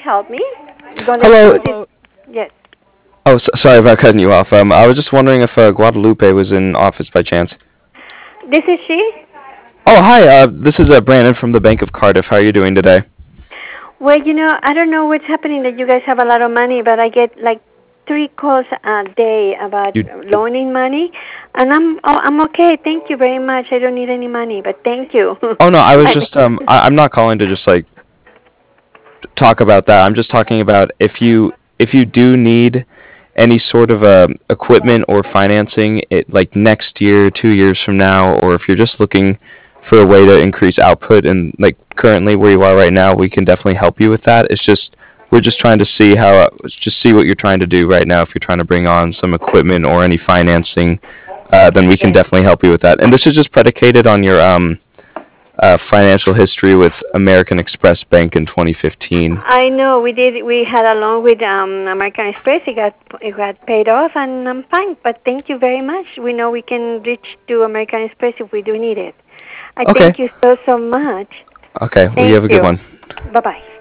help me? Don't let me Hello. know yes. Oh, sorry about cutting you off. I was just wondering if Guadalupe was in office by chance. This is she? Oh, hi. This is Brandon from the Bank of Cardiff. How are you doing today? Well, I don't know what's happening that you guys have a lot of money, but I get like 3 calls a day about You. loaning money, and I'm okay. Thank you very much. I don't need any money, but thank you. Oh no, I was And- just I'm not calling to just like talk about that. I'm just talking about if you do need any sort of equipment or financing it like next year, 2 years from now, or if you're just looking for a way to increase output and like currently where you are right now, we can definitely help you with that. It's just we're just trying to see just see what you're trying to do right now. If you're trying to bring on some equipment or any financing, then we can yes. definitely help you with that. And this is just predicated on your financial history with American Express Bank in 2015. I know we did. We had a loan with American Express. It got paid off, and I'm fine. But thank you very much. We know we can reach to American Express if we do need it. I Okay. thank you so much. Okay. Well, you Thank have a good you. one. Bye bye.